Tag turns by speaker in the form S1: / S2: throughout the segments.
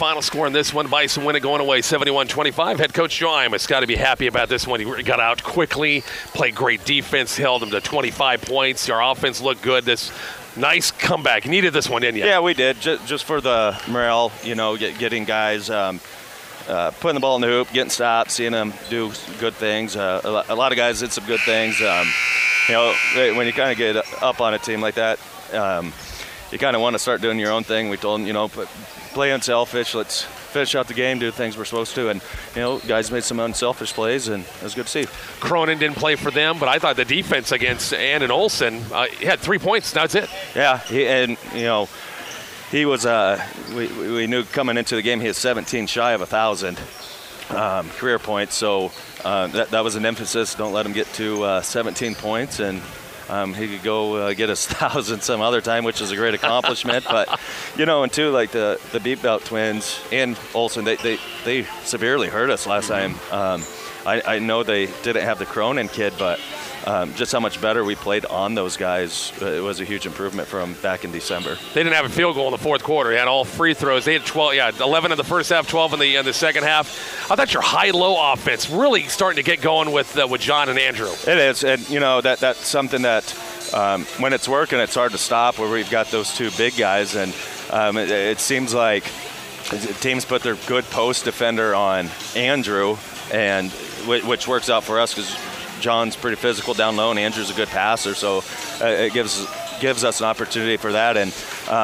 S1: final score in this one. Bison win it going away 71-25. Head coach Joe Imus got to be happy about this one. He got out quickly, played great defense, held them to 25 points. Our offense looked good. This nice comeback. You needed this one, didn't you?
S2: Yeah, we did. Just for the morale, getting guys putting the ball in the hoop, getting stops, seeing them do good things. A lot of guys did some good things. When you kind of get up on a team like that, you kind of want to start doing your own thing. We told them, play unselfish. Let's finish out the game, do things we're supposed to. And, guys made some unselfish plays, and it was good to see. Cronin
S1: didn't play for them, but I thought the defense against Ann and Olsen, he had 3 points. That's it.
S2: Yeah, he was, we knew coming into the game he was 17 shy of 1,000 career points. So that was an emphasis. Don't let him get to 17 points. And he could go get his 1,000 some other time, which is a great accomplishment. But, and too, like the Beat Belt twins and Olsen, they severely hurt us last time. I know they didn't have the Cronin kid, but just how much better we played on those guys, it was a huge improvement from back in December.
S1: They didn't have a field goal in the fourth quarter. They had all free throws. They had 11 in the first half, 12 in the second half. I thought your high-low offense really starting to get going with John and Andrew.
S2: It is, and that's something that when it's working, it's hard to stop. Where we've got those two big guys, and it seems like teams put their good post defender on Andrew, and which works out for us because John's pretty physical down low, and Andrew's a good passer, so it gives us an opportunity for that. And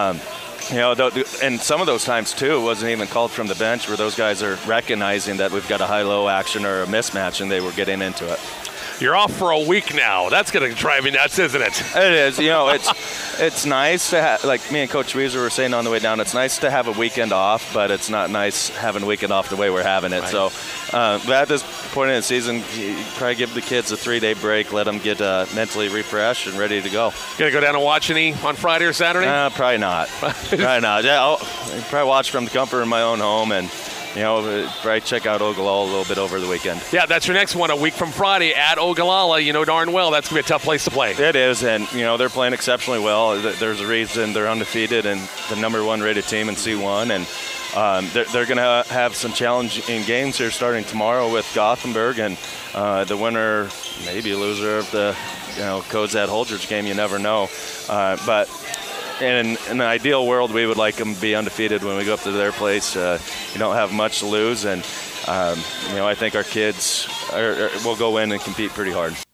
S2: and some of those times too, it wasn't even called from the bench, where those guys are recognizing that we've got a high-low action or a mismatch, and they were getting into it.
S1: You're off for a week now. That's going to drive me nuts, isn't it?
S2: It is. It's nice to have, like me and Coach Weezer were saying on the way down, it's nice to have a weekend off, but it's not nice having a weekend off the way we're having it. Right. So but at this point in the season, you probably give the kids a 3-day break, let them get mentally refreshed and ready to go.
S1: Going to go down and watch any on Friday or Saturday?
S2: Probably not. Probably not. Yeah, I'll probably watch from the comfort of my own home, and probably check out Ogallala a little bit over the weekend.
S1: Yeah, that's your next one, a week from Friday at Ogallala. You know darn well that's going to be a tough place to play.
S2: It is, and, they're playing exceptionally well. There's a reason they're undefeated and the number one rated team in C1, and they're going to have some challenging games here starting tomorrow with Gothenburg, and the winner, maybe loser of the Cozad-Holdridge game, you never know. But in an ideal world, we would like them to be undefeated when we go up to their place. You don't have much to lose, and I think our kids will go in and compete pretty hard.